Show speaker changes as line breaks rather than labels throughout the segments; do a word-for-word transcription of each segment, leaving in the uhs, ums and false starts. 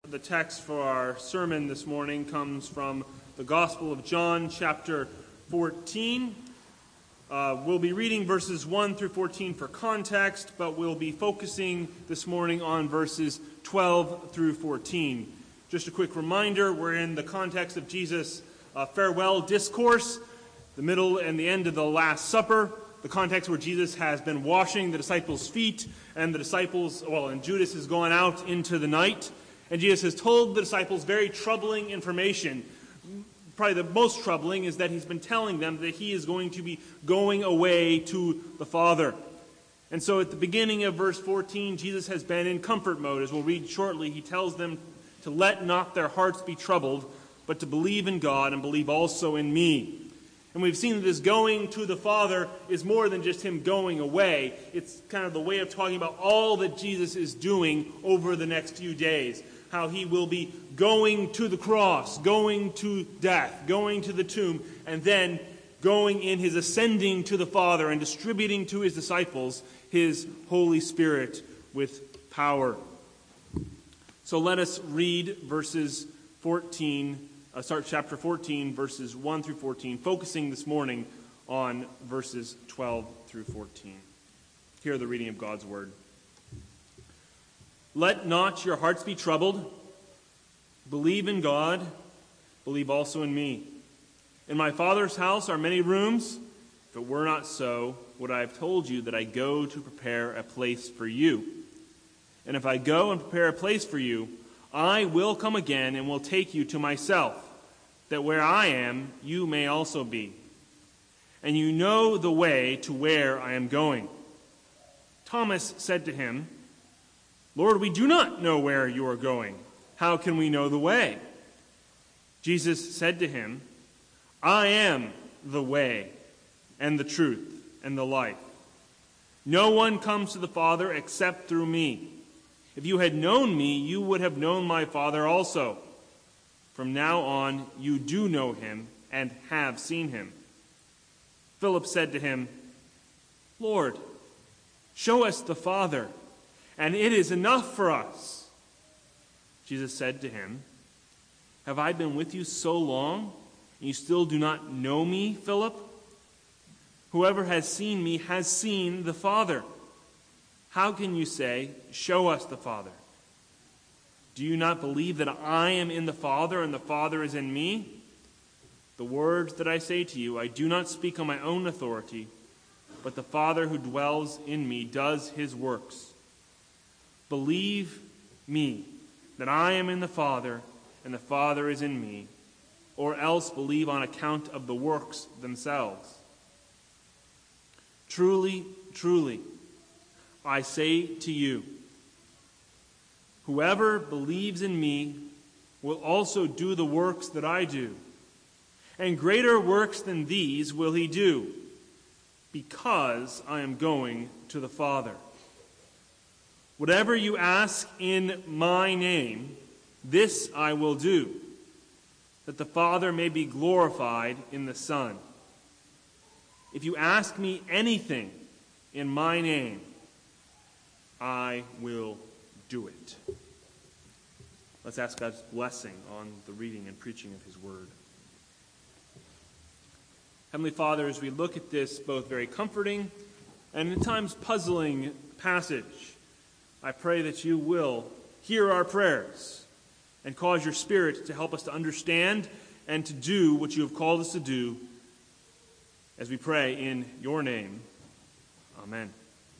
The text for our sermon this morning comes from the Gospel of John, chapter fourteen. Uh, we'll be reading verses one through fourteen for context, but we'll be focusing this morning on verses twelve through fourteen. Just a quick reminder, we're in the context of Jesus' uh, farewell discourse, the middle and the end of the Last Supper, the context where Jesus has been washing the disciples' feet, and the disciples, well, and Judas has gone out into the night. And Jesus has told the disciples very troubling information. Probably the most troubling is that he's been telling them that he is going to be going away to the Father. And so at the beginning of verse fourteen, Jesus has been in comfort mode. As we'll read shortly, he tells them to let not their hearts be troubled, but to believe in God and believe also in me. And we've seen that this going to the Father is more than just him going away. It's kind of the way of talking about all that Jesus is doing over the next few days. How he will be going to the cross, going to death, going to the tomb, and then going in his ascending to the Father and distributing to his disciples his Holy Spirit with power. So let us read verses fourteen, uh, start chapter fourteen, verses one through fourteen, focusing this morning on verses twelve through fourteen. Hear the reading of God's word. Let not your hearts be troubled. Believe in God. Believe also in me. In my Father's house are many rooms. If it were not so, would I have told you that I go to prepare a place for you? And if I go and prepare a place for you, I will come again and will take you to myself, that where I am, you may also be. And you know the way to where I am going. Thomas said to him, Lord, we do not know where you are going. How can we know the way? Jesus said to him, I am the way and the truth and the life. No one comes to the Father except through me. If you had known me, you would have known my Father also. From now on, you do know him and have seen him. Philip said to him, Lord, show us the Father, and it is enough for us. Jesus said to him, Have I been with you so long, and you still do not know me, Philip? Whoever has seen me has seen the Father. How can you say, Show us the Father? Do you not believe that I am in the Father, and the Father is in me? The words that I say to you, I do not speak on my own authority, but the Father who dwells in me does his works. Believe me that I am in the Father, and the Father is in me, or else believe on account of the works themselves. Truly, truly, I say to you, whoever believes in me will also do the works that I do, and greater works than these will he do, because I am going to the Father. Whatever you ask in my name, this I will do, that the Father may be glorified in the Son. If you ask me anything in my name, I will do it. Let's ask God's blessing on the reading and preaching of his word. Heavenly Father, as we look at this both very comforting and at times puzzling passage, I pray that you will hear our prayers and cause your Spirit to help us to understand and to do what you have called us to do, as we pray in your name. Amen.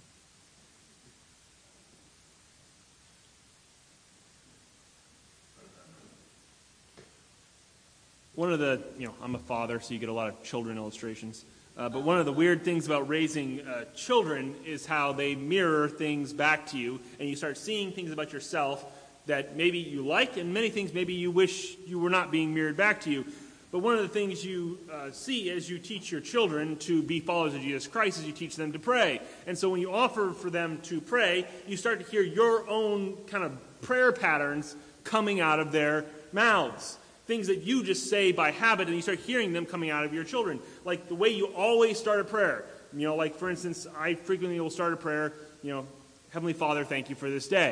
One of the, you know, I'm a father, so you get a lot of children illustrations. Uh, but one of the weird things about raising uh, children is how they mirror things back to you, and you start seeing things about yourself that maybe you like, and many things maybe you wish you were not being mirrored back to you. But one of the things you uh, see as you teach your children to be followers of Jesus Christ is you teach them to pray. And so when you offer for them to pray, you start to hear your own kind of prayer patterns coming out of their mouths. Things that you just say by habit, and you start hearing them coming out of your children. Like the way you always start a prayer. You know, like for instance, I frequently will start a prayer, you know, Heavenly Father, thank you for this day.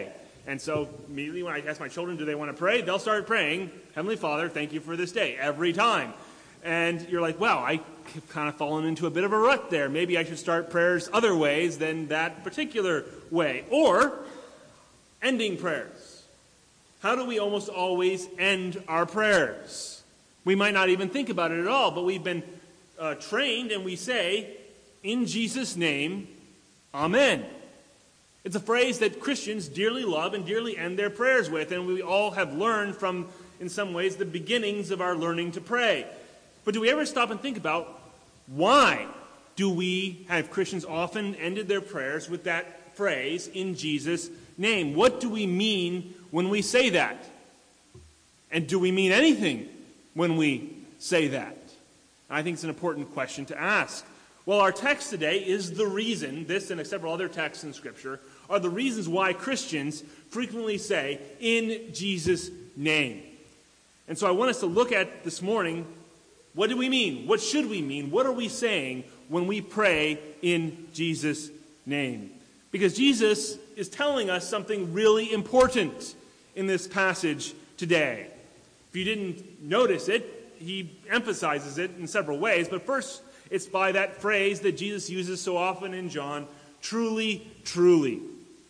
And so immediately when I ask my children, do they want to pray? They'll start praying, Heavenly Father, thank you for this day, every time. And you're like, wow, I've kind of fallen into a bit of a rut there. Maybe I should start prayers other ways than that particular way. Or ending prayers. How do we almost always end our prayers? We might not even think about it at all, but we've been uh, trained and we say, in Jesus' name, Amen. It's a phrase that Christians dearly love and dearly end their prayers with, and we all have learned from, in some ways, the beginnings of our learning to pray. But do we ever stop and think about why do we have Christians often ended their prayers with that phrase, in Jesus' name? What do we mean when we say that? And do we mean anything when we say that? I think it's an important question to ask. Well, our text today is the reason, this and several other texts in Scripture, are the reasons why Christians frequently say, in Jesus' name. And so I want us to look at this morning, what do we mean? What should we mean? What are we saying when we pray in Jesus' name? Because Jesus is telling us something really important in this passage today. If you didn't notice it, he emphasizes it in several ways, but first, it's by that phrase that Jesus uses so often in John, truly, truly.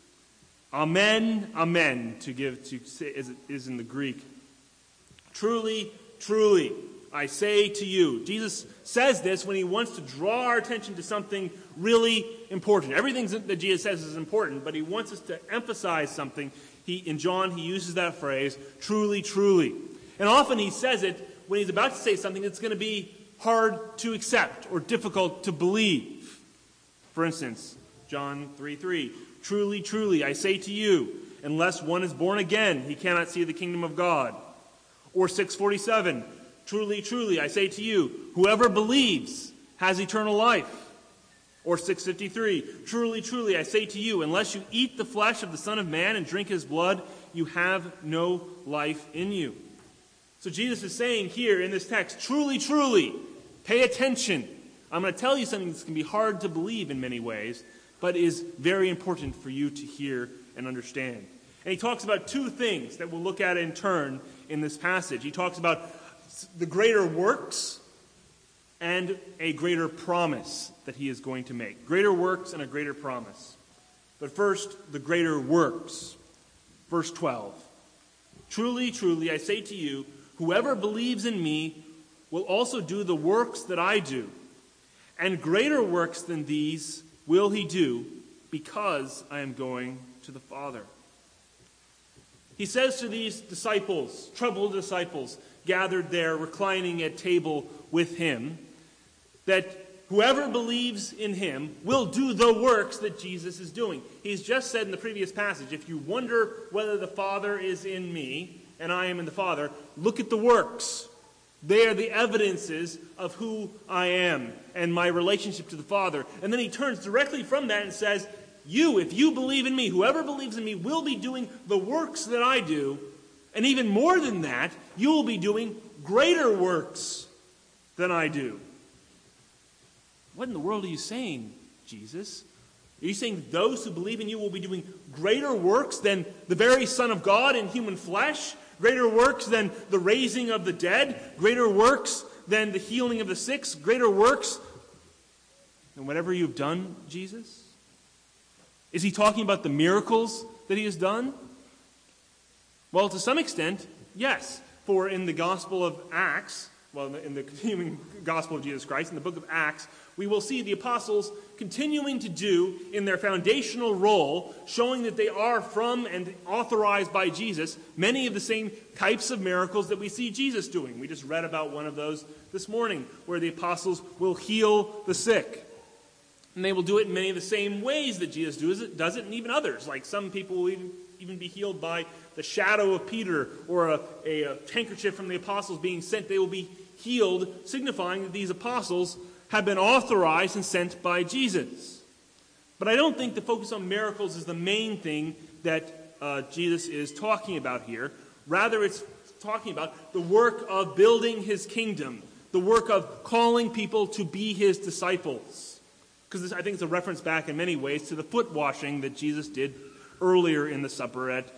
Amen, amen, to give to say, as it is in the Greek. Truly, truly, I say to you. Jesus says this when he wants to draw our attention to something really important. Everything that Jesus says is important, but he wants us to emphasize something. He, in John, he uses that phrase, truly, truly. And often he says it when he's about to say something that's going to be hard to accept or difficult to believe. For instance, John three three, truly, truly, I say to you, unless one is born again, he cannot see the kingdom of God. Or six forty-seven, truly, truly, I say to you, whoever believes has eternal life. Or six fifty-three, truly, truly, I say to you, unless you eat the flesh of the Son of Man and drink his blood, you have no life in you. So Jesus is saying here in this text, truly, truly, pay attention. I'm going to tell you something that's going to be hard to believe in many ways, but is very important for you to hear and understand. And he talks about two things that we'll look at in turn in this passage. He talks about the greater works and a greater promise that he is going to make. Greater works and a greater promise. But first, the greater works. Verse twelve. Truly, truly, I say to you, whoever believes in me will also do the works that I do, and greater works than these will he do, because I am going to the Father. He says to these disciples, troubled disciples, gathered there, reclining at table with him, that whoever believes in him will do the works that Jesus is doing. He's just said in the previous passage, if you wonder whether the Father is in me, and I am in the Father, look at the works. They are the evidences of who I am and my relationship to the Father. And then he turns directly from that and says, you, if you believe in me, whoever believes in me will be doing the works that I do. And even more than that, you will be doing greater works than I do. What in the world are you saying, Jesus? Are you saying those who believe in you will be doing greater works than the very Son of God in human flesh? Greater works than the raising of the dead? Greater works than the healing of the sick? Greater works than whatever you've done, Jesus? Is he talking about the miracles that he has done? Well, to some extent, yes. For in the Gospel of Acts, well, in the continuing Gospel of Jesus Christ, in the book of Acts, we will see the apostles continuing to do in their foundational role, showing that they are from and authorized by Jesus, many of the same types of miracles that we see Jesus doing. We just read about one of those this morning, where the apostles will heal the sick. And they will do it in many of the same ways that Jesus does it, does it and even others. Like some people will even, even be healed by the shadow of Peter or a, a, a handkerchief from the apostles being sent. They will be healed, signifying that these apostles have been authorized and sent by Jesus. But I don't think the focus on miracles is the main thing that uh, Jesus is talking about here. Rather, it's talking about the work of building his kingdom, the work of calling people to be his disciples. Because I think it's a reference back in many ways to the foot washing that Jesus did earlier in the supper at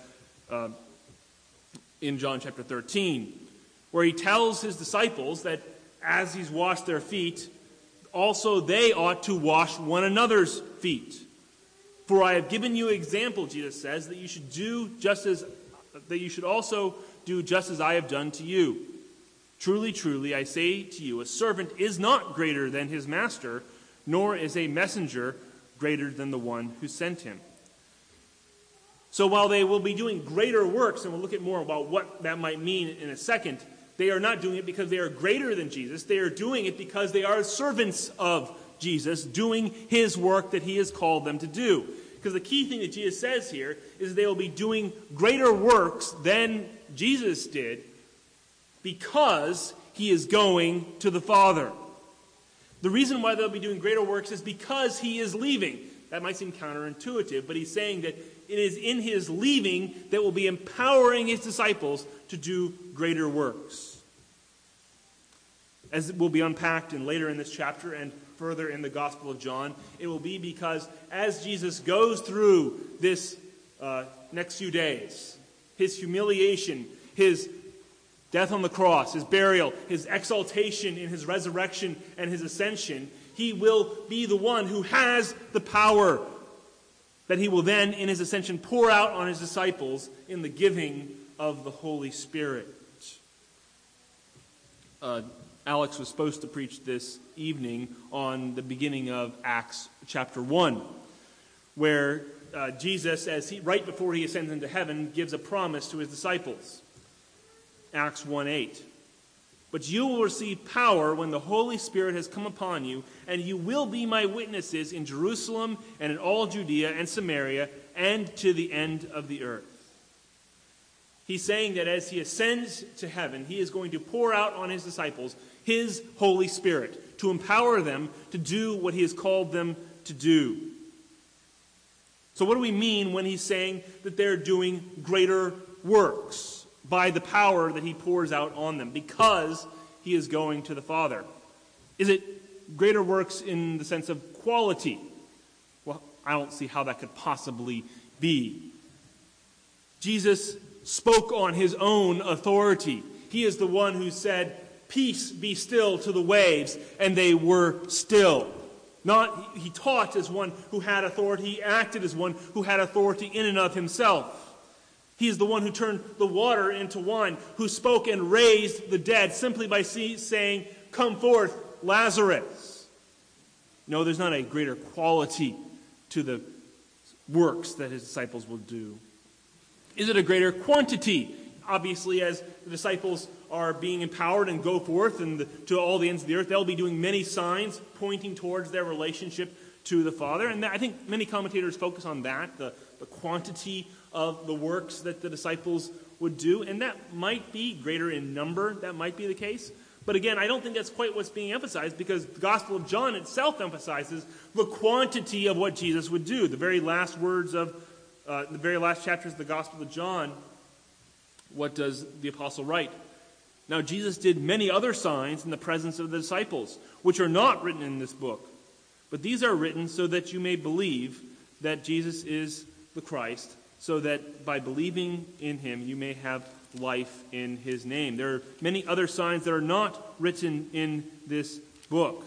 uh, in John chapter thirteen, where he tells his disciples that as he's washed their feet, also they ought to wash one another's feet. For I have given you an example, Jesus says, that you should do just as that you should also do just as I have done to you. Truly, truly, I say to you, a servant is not greater than his master, nor is a messenger greater than the one who sent him. So while they will be doing greater works, and we'll look at more about what that might mean in a second, they are not doing it because they are greater than Jesus. They are doing it because they are servants of Jesus, doing his work that he has called them to do. Because the key thing that Jesus says here is they will be doing greater works than Jesus did because he is going to the Father. The reason why they'll be doing greater works is because he is leaving. That might seem counterintuitive, but he's saying that it is in his leaving that will be empowering his disciples to do greater works. As it will be unpacked in later in this chapter and further in the Gospel of John, it will be because as Jesus goes through this uh, next few days, his humiliation, his death on the cross, his burial, his exaltation in his resurrection and his ascension, he will be the one who has the power that he will then, in his ascension, pour out on his disciples in the giving of the Holy Spirit. Uh, Alex was supposed to preach this evening on the beginning of Acts chapter one, where uh, Jesus, as he right before he ascends into heaven, gives a promise to his disciples. Acts one eight. But you will receive power when the Holy Spirit has come upon you, and you will be my witnesses in Jerusalem and in all Judea and Samaria and to the end of the earth. He's saying that as he ascends to heaven, he is going to pour out on his disciples his Holy Spirit to empower them to do what he has called them to do. So what do we mean when he's saying that they're doing greater works by the power that he pours out on them because he is going to the Father? Is it greater works in the sense of quality? Well, I don't see how that could possibly be. Jesus spoke on his own authority. He is the one who said, "Peace, be still," to the waves, and they were still. Not, he taught as one who had authority. He acted as one who had authority in and of himself. He is the one who turned the water into wine, who spoke and raised the dead simply by saying, "Come forth, Lazarus." No, there's not a greater quality to the works that his disciples will do. Is it a greater quantity? Obviously, as the disciples are being empowered and go forth and the, to all the ends of the earth, they'll be doing many signs pointing towards their relationship to the Father. And I think many commentators focus on that, the, the quantity of the works that the disciples would do. And that might be greater in number. That might be the case. But again, I don't think that's quite what's being emphasized, because the Gospel of John itself emphasizes the quantity of what Jesus would do. The very last words of uh, the very last chapters of the Gospel of John, what does the apostle write? "Now Jesus did many other signs in the presence of the disciples, which are not written in this book. But these are written so that you may believe that Jesus is the Christ, so that by believing in him you may have life in his name." There are many other signs that are not written in this book.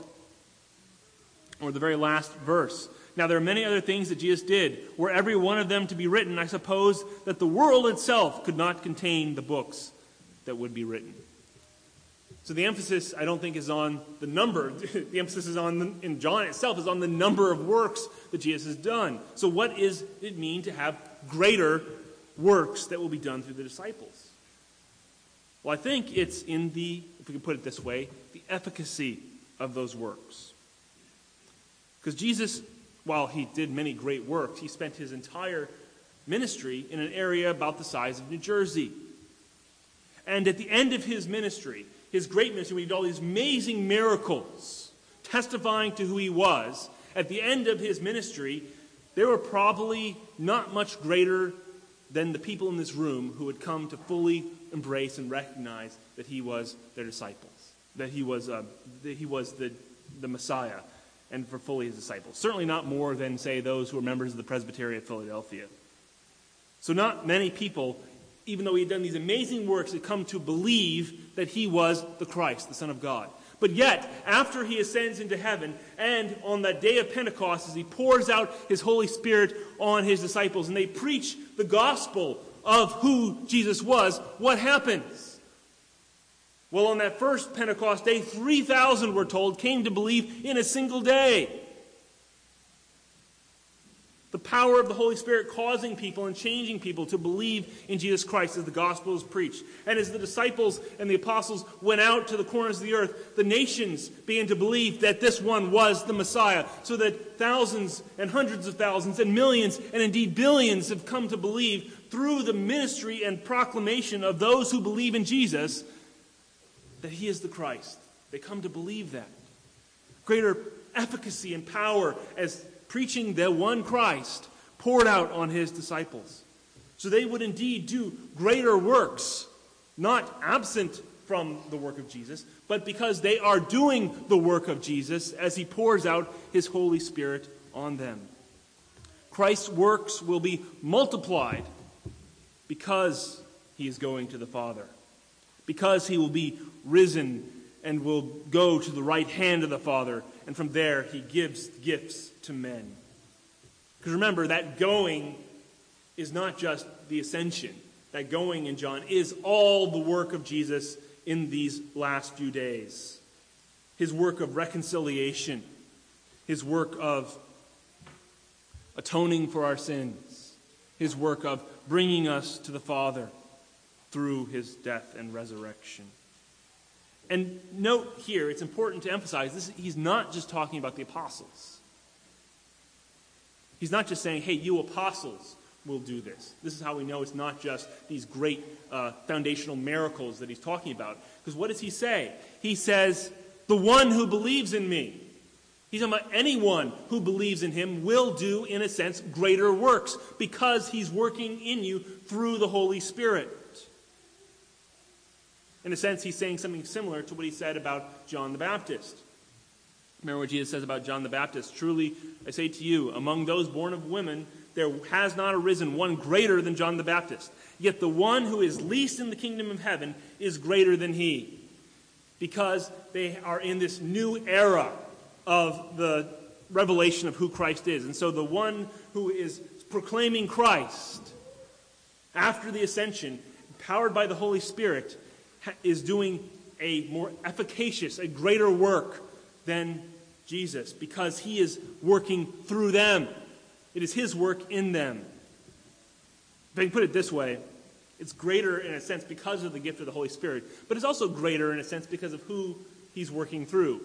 Or the very last verse. "Now there are many other things that Jesus did. Were every one of them to be written, I suppose that the world itself could not contain the books that would be written." So the emphasis, I don't think, is on the number. The emphasis is on, the, in John itself, is on the number of works that Jesus has done. So what does it mean to have greater works that will be done through the disciples? Well, I think it's in the, if we can put it this way, the efficacy of those works. Because Jesus, while he did many great works, he spent his entire ministry in an area about the size of New Jersey. And at the end of his ministry, his great ministry, when he did all these amazing miracles, testifying to who he was, at the end of his ministry, there were probably not much greater than the people in this room who had come to fully embrace and recognize that he was their disciples, that he was uh, that he was the, the Messiah, and for fully his disciples. Certainly not more than, say, those who were members of the Presbytery of Philadelphia. So not many people even though he had done these amazing works, had come to believe that he was the Christ, the Son of God. But yet, after he ascends into heaven, and on that day of Pentecost, as he pours out his Holy Spirit on his disciples, and they preach the gospel of who Jesus was, what happens? Well, on that first Pentecost day, three thousand, we're told, came to believe in a single day. The power of the Holy Spirit causing people and changing people to believe in Jesus Christ as the gospel is preached. And as the disciples and the apostles went out to the corners of the earth, the nations began to believe that this one was the Messiah, so that thousands and hundreds of thousands and millions and indeed billions have come to believe through the ministry and proclamation of those who believe in Jesus that he is the Christ. They come to believe that. Greater efficacy and power as preaching the one Christ poured out on his disciples. So they would indeed do greater works, not absent from the work of Jesus, but because they are doing the work of Jesus as he pours out his Holy Spirit on them. Christ's works will be multiplied because he is going to the Father, because he will be risen and will go to the right hand of the Father, and from there he gives gifts to men. Because remember, that going is not just the ascension. That going in John is all the work of Jesus in these last few days. His work of reconciliation, his work of atoning for our sins, his work of bringing us to the Father through his death and resurrection. And note here, it's important to emphasize, this, he's not just talking about the apostles. He's not just saying, hey, you apostles will do this. This is how we know it's not just these great uh, foundational miracles that he's talking about. Because what does he say? He says, the one who believes in me. He's talking about anyone who believes in him will do, in a sense, greater works because he's working in you through the Holy Spirit. In a sense, he's saying something similar to what he said about John the Baptist. Remember what Jesus says about John the Baptist? Truly, I say to you, among those born of women, there has not arisen one greater than John the Baptist. Yet the one who is least in the kingdom of heaven is greater than he. Because they are in this new era of the revelation of who Christ is. And so the one who is proclaiming Christ after the ascension, empowered by the Holy Spirit, is doing a more efficacious, a greater work than Jesus, because he is working through them. It is his work in them. If I can put it this way, it's greater in a sense because of the gift of the Holy Spirit, but it's also greater in a sense because of who he's working through.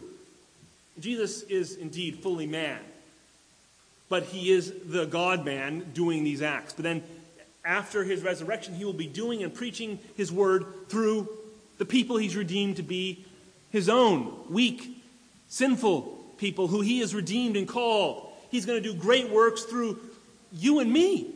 Jesus is indeed fully man, but he is the God-man doing these acts. But then after his resurrection, he will be doing and preaching his word through the people he's redeemed to be his own, weak, sinful people who he has redeemed and called. He's going to do great works through you and me.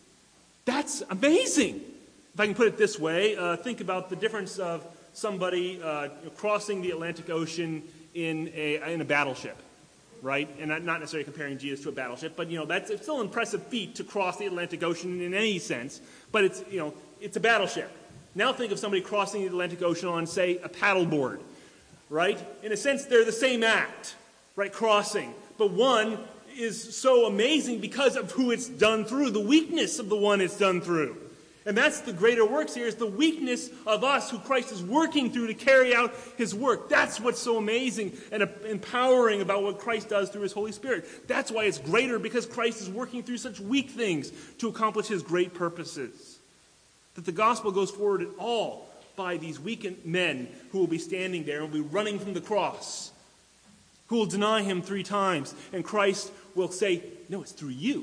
That's amazing. If I can put it this way, uh, think about the difference of somebody uh, crossing the Atlantic Ocean in a in a battleship, right? And not necessarily comparing Jesus to a battleship, but you know that's it's still an impressive feat to cross the Atlantic Ocean in any sense. But it's you know it's a battleship. Now think of somebody crossing the Atlantic Ocean on, say, a paddleboard, right? In a sense, they're the same act, right? Crossing, but one is so amazing because of who it's done through, the weakness of the one it's done through. And that's the greater works here, is the weakness of us who Christ is working through to carry out his work. That's what's so amazing and empowering about what Christ does through his Holy Spirit. That's why it's greater, because Christ is working through such weak things to accomplish his great purposes. That the gospel goes forward at all by these weak men who will be standing there and will be running from the cross, who will deny him three times. And Christ will say, no, it's through you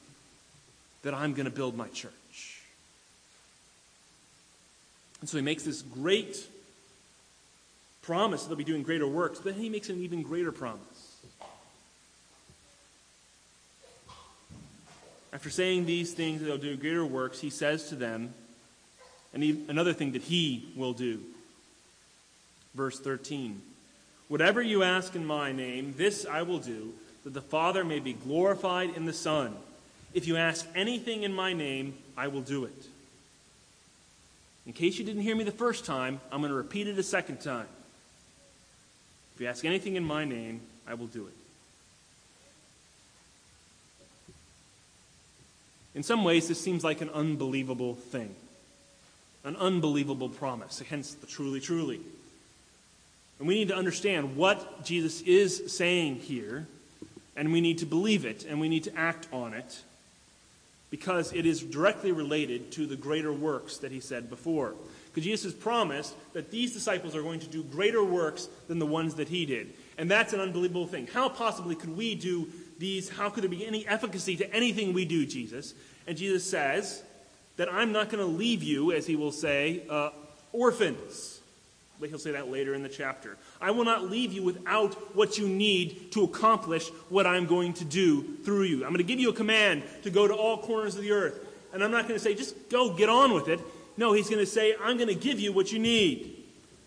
that I'm going to build my church. And so he makes this great promise that they'll be doing greater works, but then he makes an even greater promise. After saying these things, that they'll do greater works, he says to them, and he, another thing that he will do. Verse thirteen, whatever you ask in my name, this I will do, that the Father may be glorified in the Son. If you ask anything in my name, I will do it. In case you didn't hear me the first time, I'm going to repeat it a second time. If you ask anything in my name, I will do it. In some ways, this seems like an unbelievable thing. An unbelievable promise, hence the truly, truly. And we need to understand what Jesus is saying here, and we need to believe it, and we need to act on it, because it is directly related to the greater works that he said before. Because Jesus has promised that these disciples are going to do greater works than the ones that he did. And that's an unbelievable thing. How possibly could we do these? How could there be any efficacy to anything we do, Jesus? And Jesus says that I'm not going to leave you, as he will say, uh, orphans. But he'll say that later in the chapter. I will not leave you without what you need to accomplish what I'm going to do through you. I'm going to give you a command to go to all corners of the earth. And I'm not going to say, just go get on with it. No, he's going to say, I'm going to give you what you need.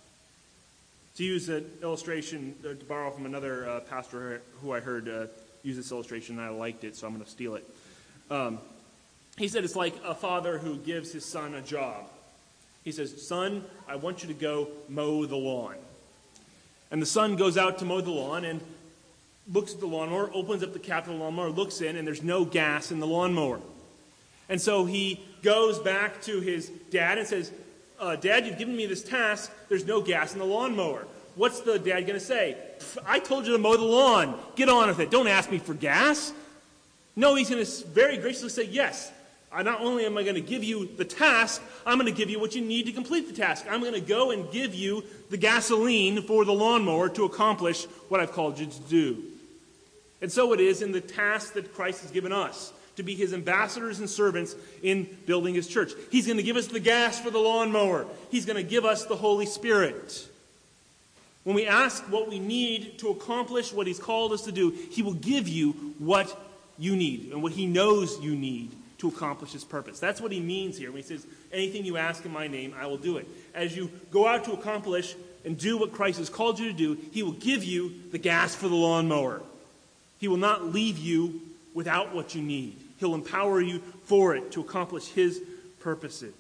To use an illustration, uh, to borrow from another uh, pastor who I heard uh, use this illustration, and I liked it, so I'm going to steal it. Um, he said it's like a father who gives his son a job. He says, son, I want you to go mow the lawn. And the son goes out to mow the lawn and looks at the lawnmower, opens up the cap of the lawnmower, looks in, and there's no gas in the lawnmower. And so he goes back to his dad and says, uh, Dad, you've given me this task. There's no gas in the lawnmower. What's the dad going to say? I told you to mow the lawn. Get on with it. Don't ask me for gas. No, he's going to very graciously say, yes. I not only am I going to give you the task, I'm going to give you what you need to complete the task. I'm going to go and give you the gasoline for the lawnmower to accomplish what I've called you to do. And so it is in the task that Christ has given us, to be his ambassadors and servants in building his church. He's going to give us the gas for the lawnmower. He's going to give us the Holy Spirit. When we ask what we need to accomplish what he's called us to do, he will give you what you need and what he knows you need to accomplish his purpose. That's what he means here when he says, anything you ask in my name, I will do it. As you go out to accomplish and do what Christ has called you to do, he will give you the gas for the lawnmower. He will not leave you without what you need. He'll empower you for it to accomplish his purposes.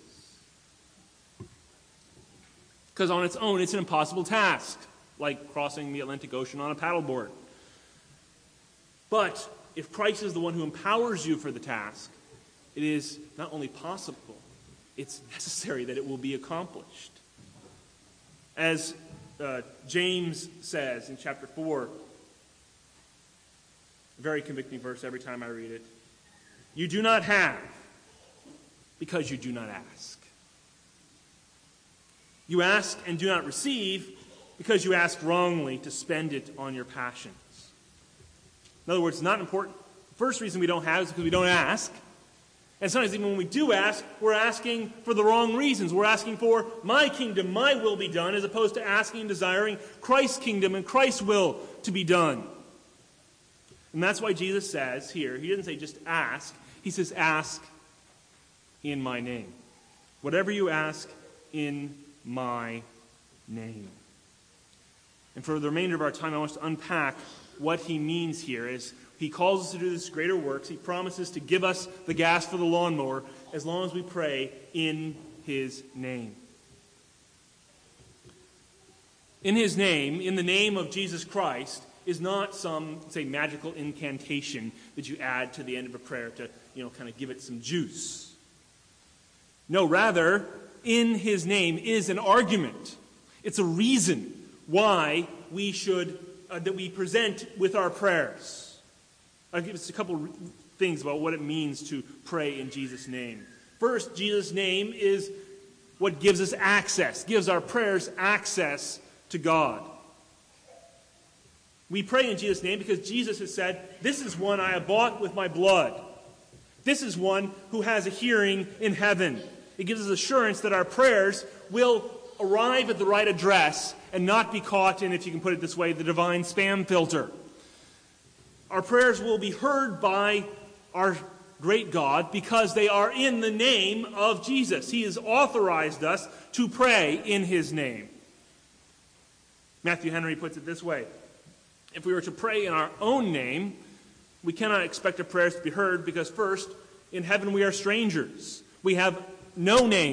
Because on its own, it's an impossible task, like crossing the Atlantic Ocean on a paddleboard. But if Christ is the one who empowers you for the task, it is not only possible, it's necessary that it will be accomplished. As uh, James says in chapter four, a very convicting verse every time I read it, you do not have because you do not ask. You ask and do not receive because you ask wrongly to spend it on your passions. In other words, it's not important. The first reason we don't have is because we don't ask. And sometimes even when we do ask, we're asking for the wrong reasons. We're asking for my kingdom, my will be done, as opposed to asking and desiring Christ's kingdom and Christ's will to be done. And that's why Jesus says here, he doesn't say just ask. He says ask in my name. Whatever you ask in my name. And for the remainder of our time, I want us to unpack what he means here as he calls us to do this greater works. He promises to give us the gas for the lawnmower as long as we pray in his name. In his name, in the name of Jesus Christ, is not some, say, magical incantation that you add to the end of a prayer to, you know, kind of give it some juice. No, rather, in his name is an argument. It's a reason why we should, uh, that we present with our prayers. I'll give us a couple things about what it means to pray in Jesus' name. First, Jesus' name is what gives us access, gives our prayers access to God. We pray in Jesus' name because Jesus has said, this is one I have bought with my blood. This is one who has a hearing in heaven. It gives us assurance that our prayers will arrive at the right address and not be caught in, if you can put it this way, the divine spam filter. Our prayers will be heard by our great God because they are in the name of Jesus. He has authorized us to pray in his name. Matthew Henry puts it this way. If we were to pray in our own name, we cannot expect our prayers to be heard because first, in heaven we are strangers. We have no name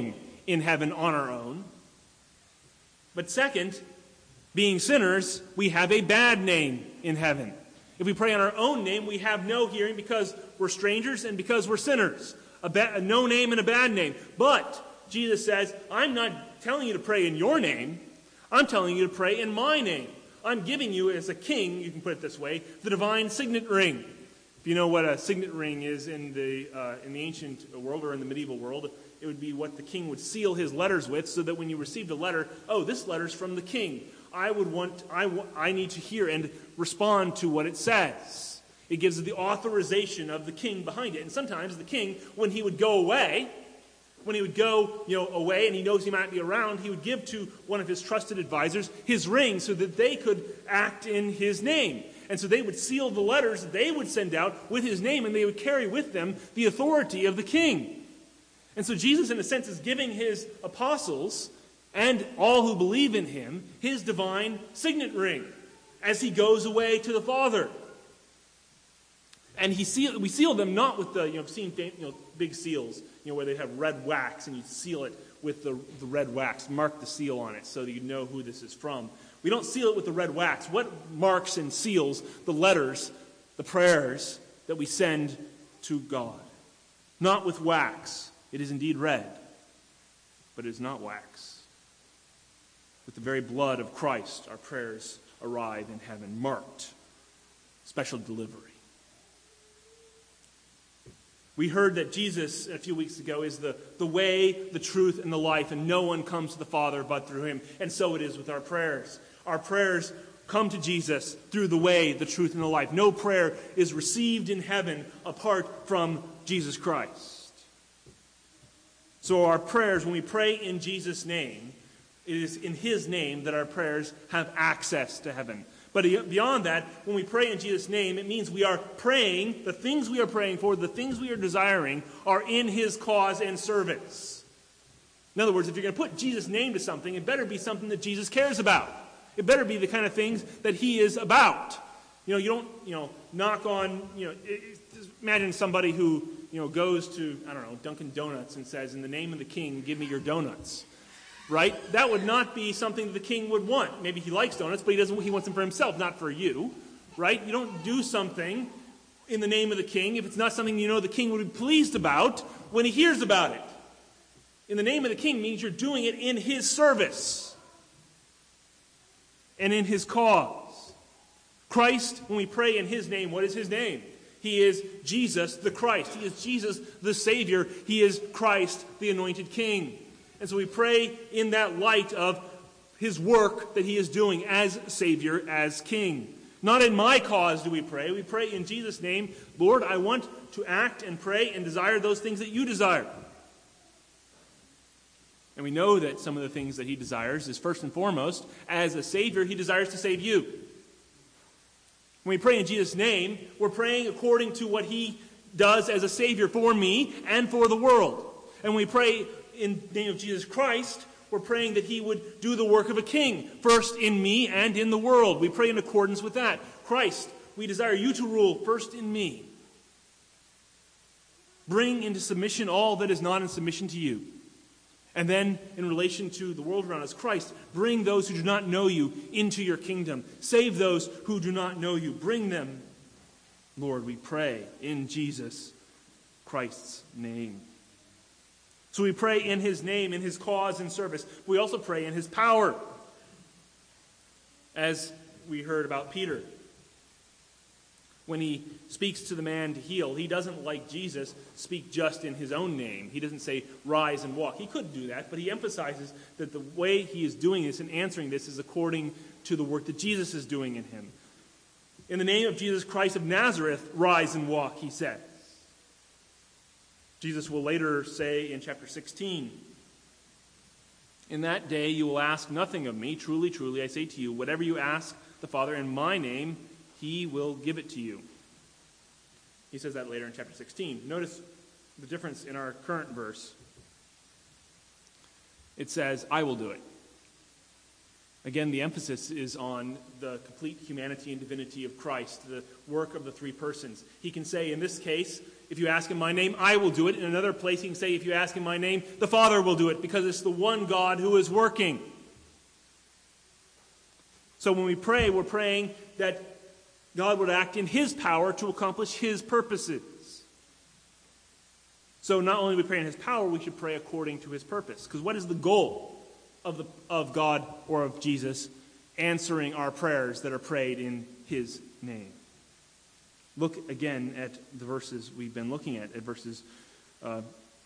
in heaven on our own. But second, being sinners, we have a bad name in heaven. If we pray on our own name, we have no hearing because we're strangers and because we're sinners. A, ba- a no name and a bad name. But Jesus says, I'm not telling you to pray in your name. I'm telling you to pray in my name. I'm giving you, as a king, you can put it this way, the divine signet ring. If you know what a signet ring is in the uh, in the ancient world or in the medieval world, it would be what the king would seal his letters with, so that when you received a letter, oh, this letter's from the king. I would want, I, I need to hear and respond to what it says. It gives the authorization of the king behind it. And sometimes the king, when he would go away, when he would go, you know, away and he knows he might be around, he would give to one of his trusted advisors his ring so that they could act in his name. And so they would seal the letters that they would send out with his name, and they would carry with them the authority of the king. And so Jesus, in a sense, is giving his apostles and all who believe in him his divine signet ring as he goes away to the Father. And he seal, we seal them not with the, you know, I've seen you know, big seals, you know, where they have red wax and you seal it with the, the red wax, mark the seal on it so that you know who this is from. We don't seal it with the red wax. What marks and seals the letters, the prayers that we send to God? Not with wax. It is indeed red, but it is not wax. With the very blood of Christ, our prayers arrive in heaven, marked, special delivery. We heard that Jesus, a few weeks ago, is the, the way, the truth, and the life, and no one comes to the Father but through him. And so it is with our prayers. Our prayers come to Jesus through the way, the truth, and the life. No prayer is received in heaven apart from Jesus Christ. So our prayers, when we pray in Jesus' name, it is in his name that our prayers have access to heaven. But beyond that, when we pray in Jesus' name, it means we are praying, the things we are praying for, the things we are desiring, are in his cause and service. In other words, if you're going to put Jesus' name to something, it better be something that Jesus cares about. It better be the kind of things that he is about. You know, you don't, you know, knock on, you know, it, it, imagine somebody who, you know, goes to, I don't know, Dunkin' Donuts and says, in the name of the king, give me your donuts. Right? That would not be something that the king would want. Maybe he likes donuts, but he doesn't. He wants them for himself, not for you. Right? You don't do something in the name of the king if it's not something you know the king would be pleased about when he hears about it. In the name of the king means you're doing it in his service and in his cause. Christ, when we pray in his name, what is his name? He is Jesus the Christ. He is Jesus the Savior. He is Christ the anointed king. And so we pray in that light of his work that he is doing as Savior, as King. Not in my cause do we pray. We pray in Jesus' name, Lord, I want to act and pray and desire those things that you desire. And we know that some of the things that he desires is first and foremost, as a Savior, he desires to save you. When we pray in Jesus' name, we're praying according to what he does as a Savior for me and for the world. And we pray in the name of Jesus Christ, we're praying that he would do the work of a king, first in me and in the world. We pray in accordance with that. Christ, we desire you to rule first in me. Bring into submission all that is not in submission to you. And then, in relation to the world around us, Christ, bring those who do not know you into your kingdom. Save those who do not know you. Bring them, Lord, we pray in Jesus Christ's name. So we pray in his name, in his cause and service. We also pray in his power. As we heard about Peter. When he speaks to the man to heal, he doesn't, like Jesus, speak just in his own name. He doesn't say, rise and walk. He could do that, but he emphasizes that the way he is doing this and answering this is according to the work that Jesus is doing in him. In the name of Jesus Christ of Nazareth, rise and walk, he said. Jesus will later say in chapter sixteen, in that day you will ask nothing of me. Truly, truly, I say to you, whatever you ask the Father in my name, he will give it to you. He says that later in chapter sixteen. Notice the difference in our current verse. It says, I will do it. Again, the emphasis is on the complete humanity and divinity of Christ, the work of the three persons. He can say, in this case, if you ask in my name, I will do it. In another place, he can say, if you ask in my name, the Father will do it, because it's the one God who is working. So when we pray, we're praying that God would act in his power to accomplish his purposes. So not only do we pray in his power, we should pray according to his purpose. Because what is the goal of the of God or of Jesus answering our prayers that are prayed in his name? Look again at the verses we've been looking at, at verses uh,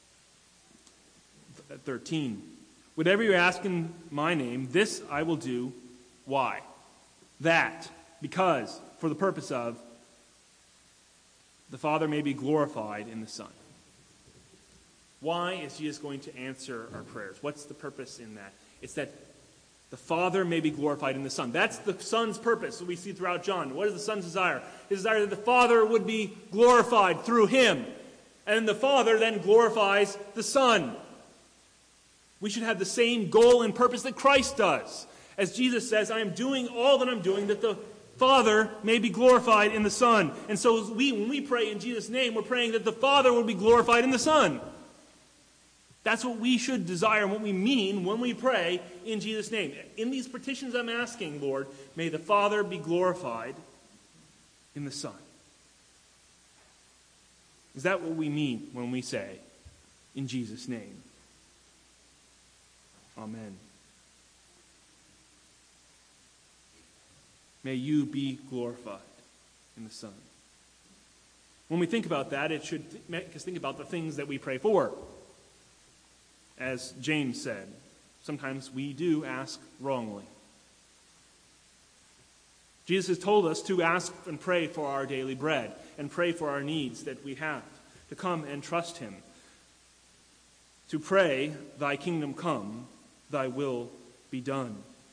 thirteen. Whatever you ask in my name, this I will do. Why? That, because, for the purpose of, the Father may be glorified in the Son. Why is Jesus going to answer our prayers? What's the purpose in that? It's that the Father may be glorified in the Son. That's the Son's purpose that we see throughout John. What is the Son's desire? His desire that the Father would be glorified through him. And the Father then glorifies the Son. We should have the same goal and purpose that Christ does. As Jesus says, I am doing all that I'm doing that the Father may be glorified in the Son. And so we, when we pray in Jesus' name, we're praying that the Father will be glorified in the Son. That's what we should desire and what we mean when we pray in Jesus' name. In these petitions I'm asking, Lord, may the Father be glorified in the Son. Is that what we mean when we say, in Jesus' name? Amen. May you be glorified in the Son. When we think about that, it should make us think about the things that we pray for. As James said, sometimes we do ask wrongly. Jesus has told us to ask and pray for our daily bread and pray for our needs that we have, to come and trust him. To pray, thy kingdom come, thy will be done.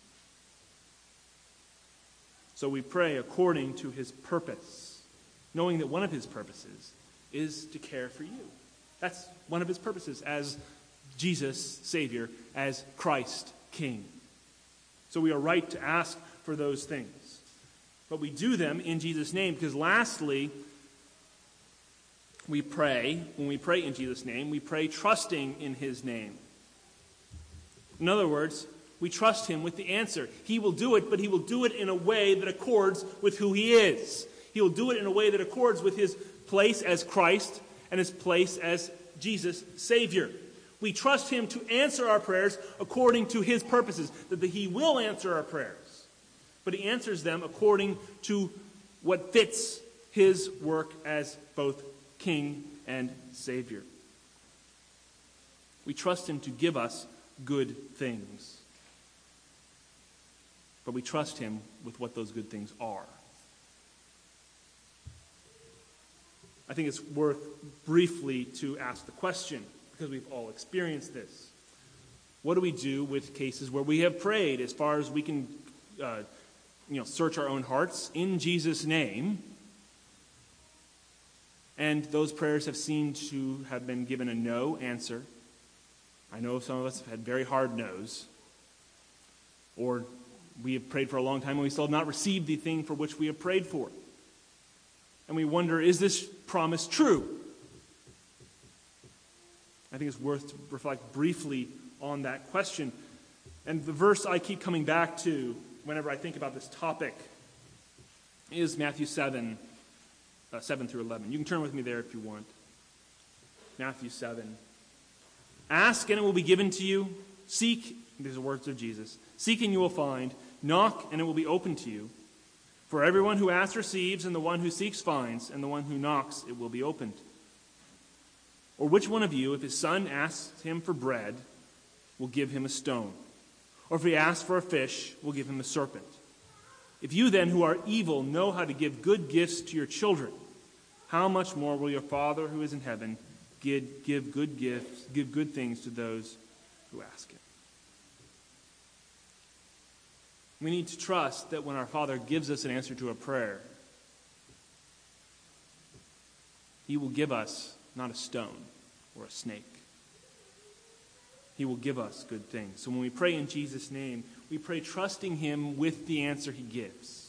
So we pray according to his purpose, knowing that one of his purposes is to care for you. That's one of his purposes as Jesus, Savior, as Christ, King. So we are right to ask for those things. But we do them in Jesus' name because lastly, we pray, when we pray in Jesus' name, we pray trusting in his name. In other words, we trust him with the answer. He will do it, but he will do it in a way that accords with who he is. He will do it in a way that accords with his place as Christ and his place as Jesus, Savior. We trust him to answer our prayers according to his purposes, that he will answer our prayers. But he answers them according to what fits his work as both King and Savior. We trust him to give us good things. But we trust him with what those good things are. I think it's worth briefly to ask the question, because we've all experienced this. What do we do with cases where we have prayed as far as we can uh, you know, search our own hearts in Jesus' name, and those prayers have seemed to have been given a no answer? I know some of us have had very hard no's. Or we have prayed for a long time and we still have not received the thing for which we have prayed for. And we wonder, is this promise true? I think it's worth to reflect briefly on that question. And the verse I keep coming back to whenever I think about this topic is Matthew seven, uh, seven through eleven. You can turn with me there if you want. Matthew seven. Ask and it will be given to you. Seek, these are words of Jesus. Seek and you will find. Knock and it will be opened to you. For everyone who asks receives, and the one who seeks finds, and the one who knocks it will be opened. Or which one of you, if his son asks him for bread, will give him a stone? Or if he asks for a fish, will give him a serpent? If you then, who are evil, know how to give good gifts to your children, how much more will your Father who is in heaven give, give good gifts, give good things to those who ask him? We need to trust that when our Father gives us an answer to a prayer, he will give us not a stone or a snake, he will give us good things. So when we pray in Jesus' name, we pray trusting him with the answer he gives.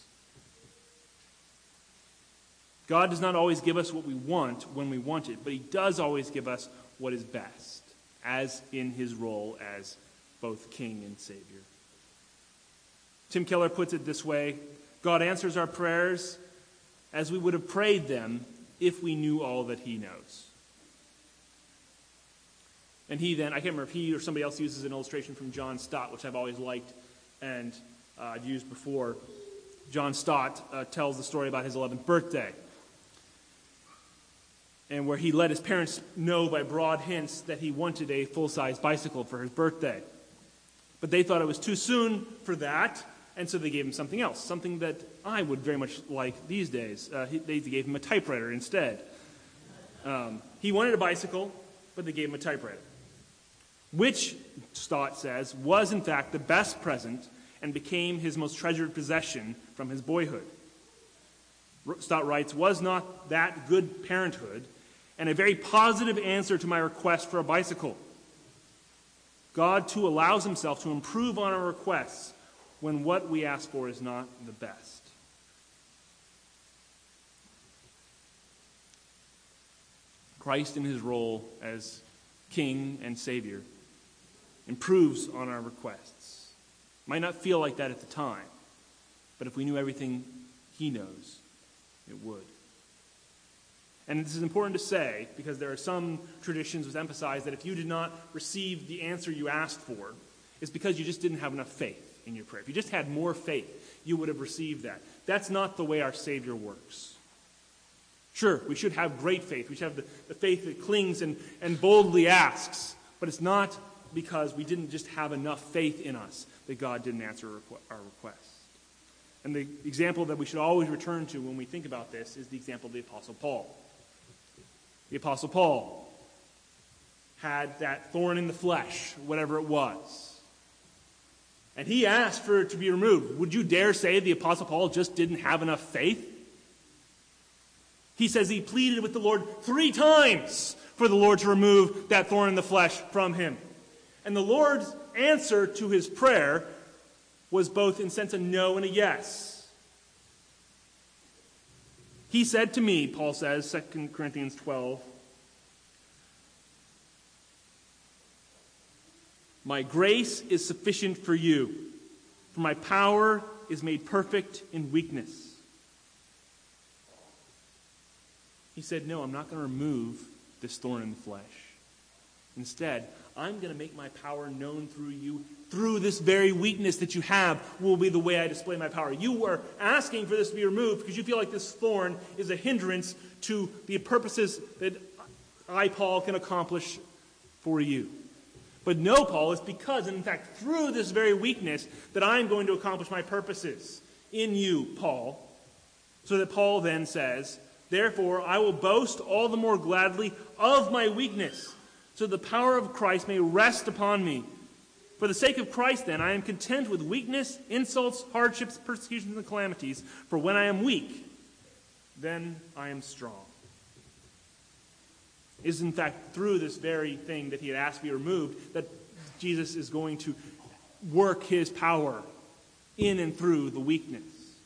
God does not always give us what we want when we want it, but he does always give us what is best, as in his role as both King and Savior. Tim Keller puts it this way: God answers our prayers as we would have prayed them if we knew all that he knows. And he then, I can't remember if he or somebody else uses an illustration from John Stott, which I've always liked and uh, I've used before. John Stott uh, tells the story about his eleventh birthday, and where he let his parents know by broad hints that he wanted a full-size bicycle for his birthday. But they thought it was too soon for that, and so they gave him something else, something that I would very much like these days. Uh, he, they gave him a typewriter instead. Um, he wanted a bicycle, but they gave him a typewriter, which, Stott says, was in fact the best present and became his most treasured possession from his boyhood. Stott writes, "Was not that good parenthood and a very positive answer to my request for a bicycle? God, too, allows himself to improve on our requests when what we ask for is not the best." Christ, in his role as King and Savior, improves on our requests. Might not feel like that at the time, but if we knew everything he knows, it would. And this is important to say because there are some traditions which emphasize that if you did not receive the answer you asked for, it's because you just didn't have enough faith in your prayer. If you just had more faith, you would have received that. That's not the way our Savior works. Sure, we should have great faith. We should have the, the faith that clings and, and boldly asks, but it's not because we didn't just have enough faith in us that God didn't answer our request. And the example that we should always return to when we think about this is the example of the Apostle Paul. The Apostle Paul had that thorn in the flesh, whatever it was. And he asked for it to be removed. Would you dare say the Apostle Paul just didn't have enough faith? He says he pleaded with the Lord three times for the Lord to remove that thorn in the flesh from him. And the Lord's answer to his prayer was both in sense a no and a yes. He said to me, Paul says, Second Corinthians twelve, "My grace is sufficient for you, for my power is made perfect in weakness." He said, no, I'm not going to remove this thorn in the flesh. Instead, I'm going to make my power known through you. Through this very weakness that you have will be the way I display my power. You were asking for this to be removed because you feel like this thorn is a hindrance to the purposes that I, Paul, can accomplish for you. But no, Paul, it's because, and in fact, through this very weakness that I'm going to accomplish my purposes in you, Paul. So that Paul then says, "Therefore, I will boast all the more gladly of my weakness, so the power of Christ may rest upon me. For the sake of Christ, then, I am content with weakness, insults, hardships, persecutions, and calamities. For when I am weak, then I am strong." It is in fact through this very thing that he had asked to be removed that Jesus is going to work his power in and through the weakness.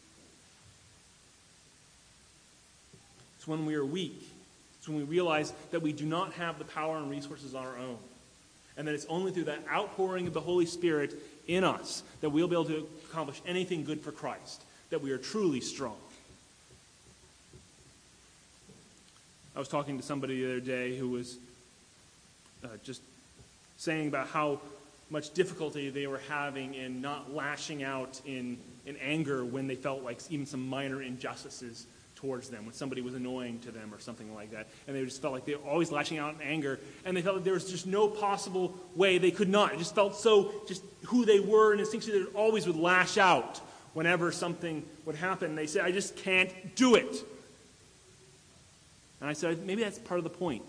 It's when we are weak. It's when we realize that we do not have the power and resources on our own. And that it's only through that outpouring of the Holy Spirit in us that we'll be able to accomplish anything good for Christ, that we are truly strong. I was talking to somebody the other day who was uh, just saying about how much difficulty they were having in not lashing out in, in anger when they felt like even some minor injustices towards them, when somebody was annoying to them or something like that. And they just felt like they were always lashing out in anger, and they felt like there was just no possible way they could not. It just felt so just who they were, and instinctually they always would lash out whenever something would happen. And they said, I just can't do it. And I said, maybe that's part of the point.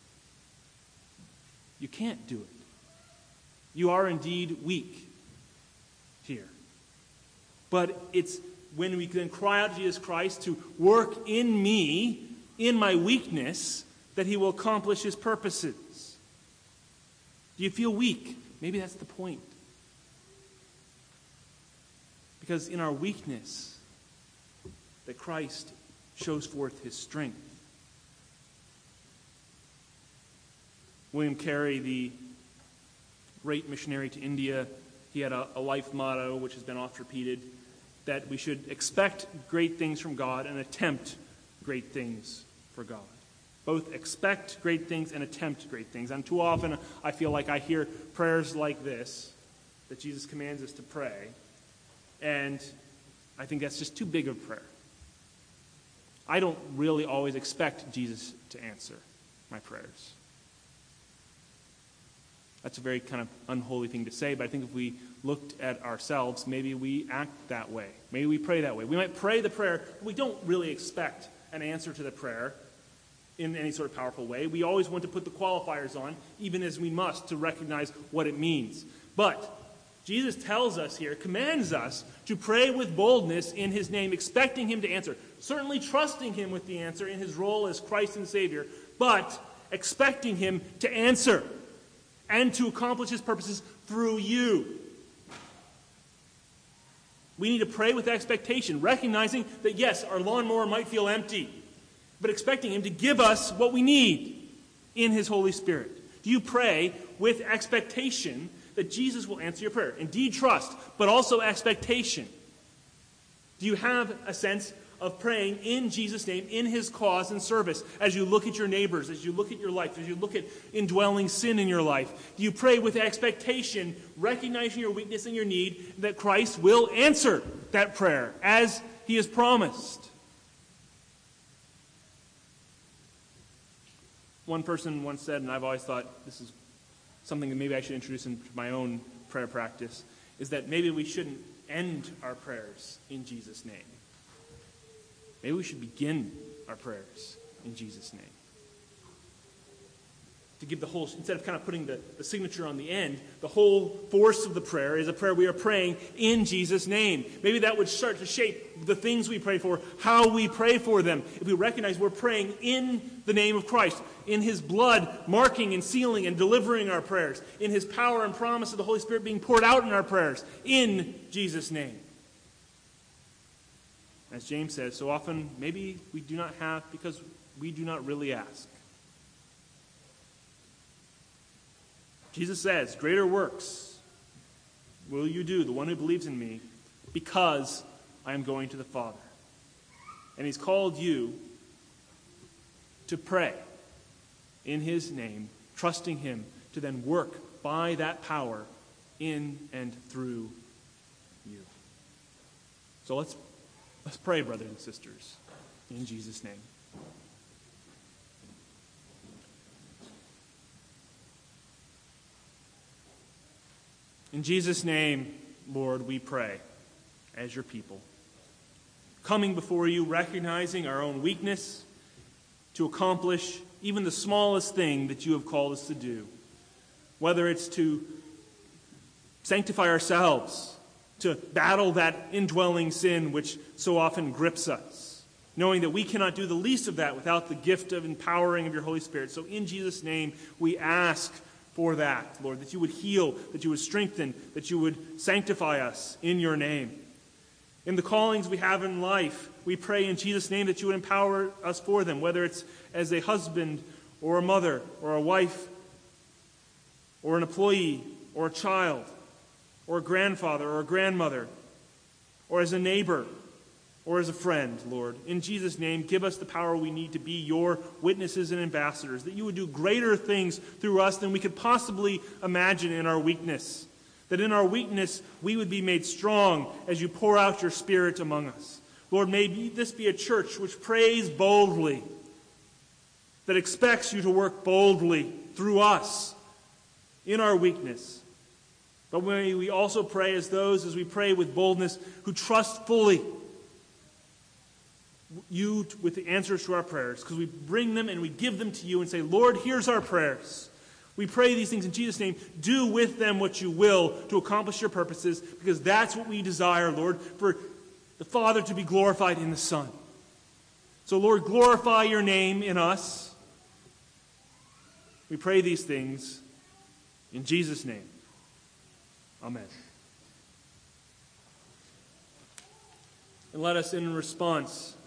You can't do it. You are indeed weak here. But it's when we can cry out to Jesus Christ to work in me, in my weakness, that he will accomplish his purposes. Do you feel weak? Maybe that's the point. Because in our weakness, that Christ shows forth his strength. William Carey, the great missionary to India, he had a, a life motto, which has been oft repeated, that we should expect great things from God and attempt great things for God. Both expect great things and attempt great things. And too often I feel like I hear prayers like this, that Jesus commands us to pray, and I think that's just too big of a prayer. I don't really always expect Jesus to answer my prayers. That's a very kind of unholy thing to say, but I think if we looked at ourselves, maybe we act that way. Maybe we pray that way. We might pray the prayer, but we don't really expect an answer to the prayer in any sort of powerful way. We always want to put the qualifiers on, even as we must, to recognize what it means. But Jesus tells us here, commands us to pray with boldness in his name, expecting him to answer. Certainly trusting him with the answer in his role as Christ and Savior, but expecting him to answer and to accomplish his purposes through you. We need to pray with expectation, recognizing that, yes, our lawnmower might feel empty, but expecting him to give us what we need in his Holy Spirit. Do you pray with expectation that Jesus will answer your prayer? Indeed, trust, but also expectation. Do you have a sense of praying in Jesus' name, in his cause and service, as you look at your neighbors, as you look at your life, as you look at indwelling sin in your life? Do you pray with expectation, recognizing your weakness and your need, that Christ will answer that prayer as he has promised? One person once said, and I've always thought this is something that maybe I should introduce into my own prayer practice, is that maybe we shouldn't end our prayers in Jesus' name. Maybe we should begin our prayers in Jesus' name. To give the whole, instead of kind of putting the, the signature on the end, the whole force of the prayer is a prayer we are praying in Jesus' name. Maybe that would start to shape the things we pray for, how we pray for them. If we recognize we're praying in the name of Christ, in his blood marking and sealing and delivering our prayers, in his power and promise of the Holy Spirit being poured out in our prayers, in Jesus' name. As James says, so often maybe we do not have because we do not really ask. Jesus says, greater works will you do, the one who believes in me, because I am going to the Father. And he's called you to pray in his name, trusting him to then work by that power in and through you. So let's let's pray, brothers and sisters, in Jesus' name. In Jesus' name, Lord, we pray as your people, coming before you, recognizing our own weakness to accomplish even the smallest thing that you have called us to do, whether it's to sanctify ourselves, to battle that indwelling sin which so often grips us, knowing that we cannot do the least of that without the gift of empowering of your Holy Spirit. So in Jesus' name, we ask for that, Lord, that you would heal, that you would strengthen, that you would sanctify us in your name. In the callings we have in life, we pray in Jesus' name that you would empower us for them, whether it's as a husband or a mother or a wife or an employee or a child or a grandfather or a grandmother or as a neighbor or as a friend, Lord. In Jesus' name, give us the power we need to be your witnesses and ambassadors, that you would do greater things through us than we could possibly imagine in our weakness. That in our weakness, we would be made strong as you pour out your Spirit among us. Lord, may this be a church which prays boldly, that expects you to work boldly through us in our weakness. But may we also pray as those, as we pray with boldness, who trust fully you with the answers to our prayers, because we bring them and we give them to you and say, Lord, here's our prayers. We pray these things in Jesus' name. Do with them what you will to accomplish your purposes, because that's what we desire, Lord, for the Father to be glorified in the Son. So, Lord, glorify your name in us. We pray these things In Jesus' name, amen. And let us, in response,